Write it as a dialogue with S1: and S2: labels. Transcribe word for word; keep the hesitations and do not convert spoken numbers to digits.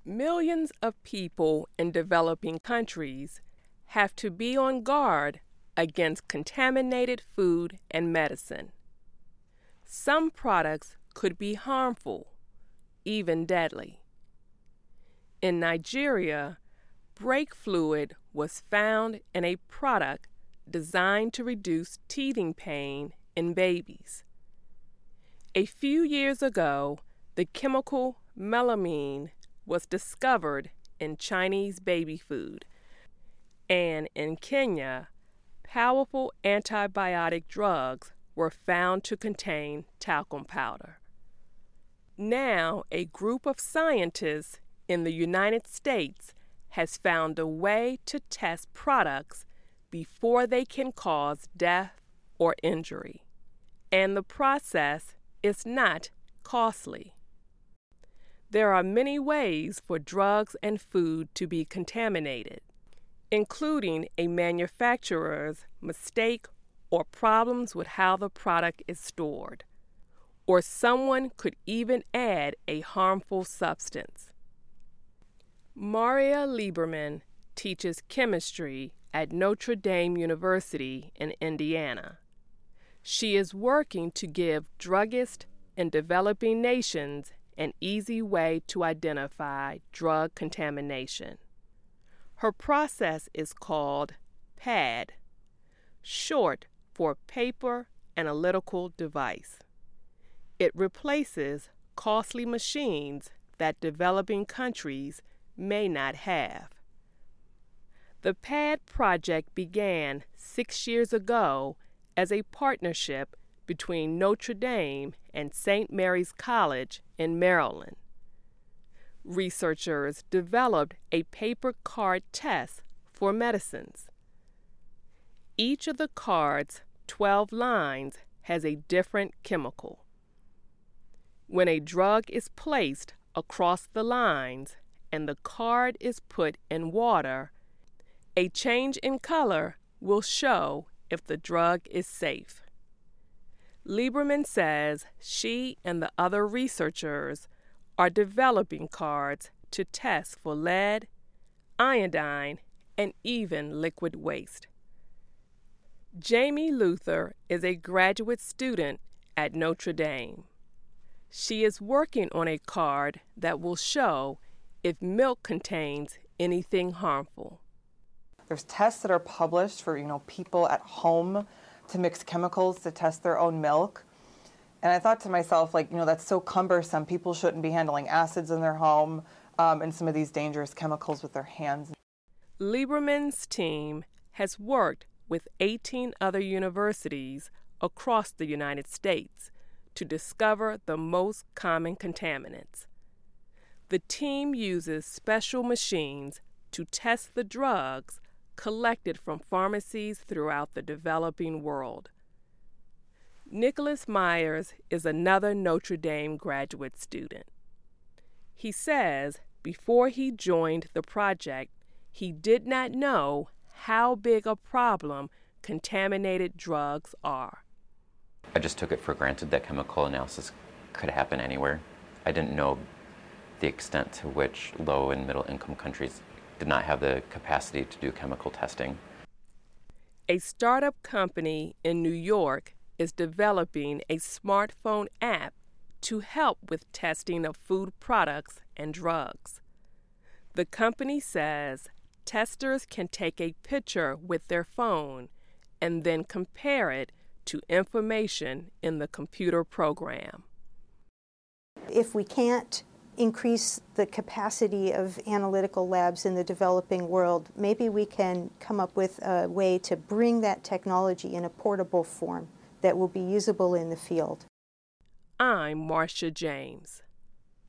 S1: Millions of people in developing countries have to be on guard against contaminated food and medicine. Some products could be harmful, even deadly. In Nigeria, brake fluid was found in a product designed to reduce teething pain in babies. A few years ago, the chemical melamine was discovered in Chinese baby food, and in Kenya, powerful antibiotic drugs were found to contain talcum powder. Now, a group of scientists in the United States has found a way to test products before they can cause death or injury, and the process is not costly. There are many ways for drugs and food to be contaminated, including a manufacturer's mistake or problems with how the product is stored, or someone could even add a harmful substance. Maria Lieberman teaches chemistry at Notre Dame University in Indiana. She is working to give druggists in developing nations an easy way to identify drug contamination. Her process is called P A D, short for Paper Analytical Device. It replaces costly machines that developing countries may not have. The P A D project began six years ago as a partnership between Notre Dame and Saint Mary's College in Maryland. Researchers developed a paper card test for medicines. Each of the card's twelve lines has a different chemical. When a drug is placed across the lines and the card is put in water, a change in color will show if the drug is safe. Lieberman says she and the other researchers are developing cards to test for lead, iodine, and even liquid waste. Jamie Luther is a graduate student at Notre Dame. She is working on a card that will show if milk contains anything harmful.
S2: There's tests that are published for, you know, people at home to mix chemicals to test their own milk. And I thought to myself, like, you know, that's so cumbersome. People shouldn't be handling acids in their home um, and some of these dangerous chemicals with their hands.
S1: Lieberman's team has worked with eighteen other universities across the United States to discover the most common contaminants. The team uses special machines to test the drugs collected from pharmacies throughout the developing world. Nicholas Myers is another Notre Dame graduate student. He says before he joined the project, he did not know how big a problem contaminated drugs are.
S3: I just took it for granted that chemical analysis could happen anywhere. I didn't know the extent to which low and middle income countries did not have the capacity to do chemical testing.
S1: A startup company in New York is developing a smartphone app to help with testing of food products and drugs. The company says testers can take a picture with their phone and then compare it to information in the computer program.
S4: If we can't increase the capacity of analytical labs in the developing world, maybe we can come up with a way to bring that technology in a portable form that will be usable in the field.
S1: I'm Marcia James.